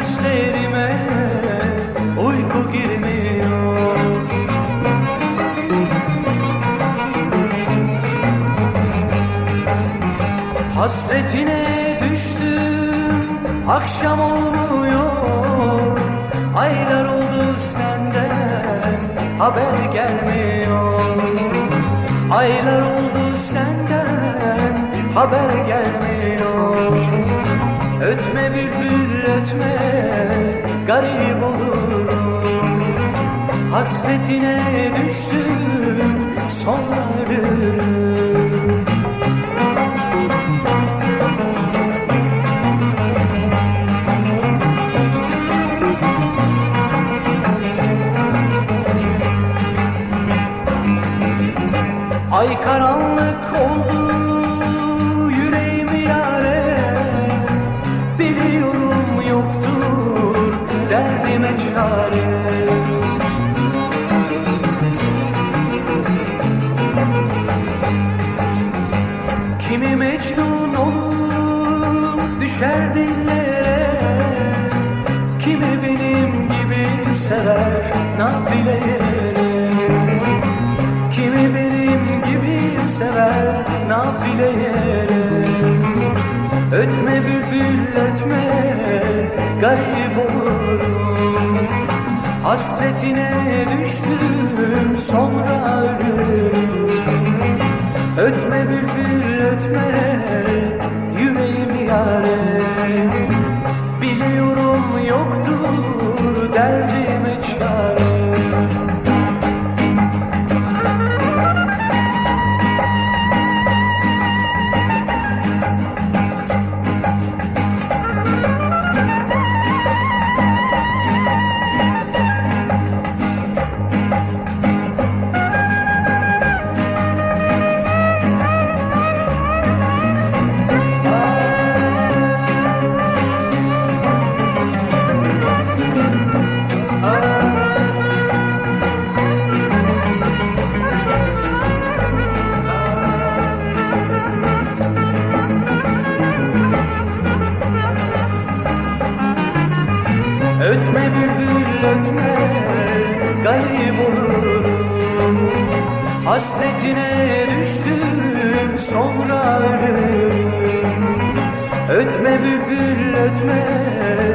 gözlerime uyku girmiyor. Hasretine düştüm, akşam olmuyor. Aylar oldu senden haber gelmiyor. Aylar oldu senden haber gelmiyor. Ötme bülbül ötme, garip olurum. Hasretine düştüm, sonra ölürüm. Ay karanlık oldu yüreğim yâre, biliyorum yoktur derdime çare. Kimi mecnun olur düşer dillere, kimi benim gibi sever nafileye. Kimi benim gibi sever nafileye. Ötme bülbül ötme, garip olurum. Hasretine düştüm, sonra ölürüm. Ötme bülbül ötme, yüreğim yâre. Biliyorum yoktur derdime çare. Ötme bülbül ötme, garip olurum. Hasretine düştüm, sonra ölürüm. Ötme bülbül ötme,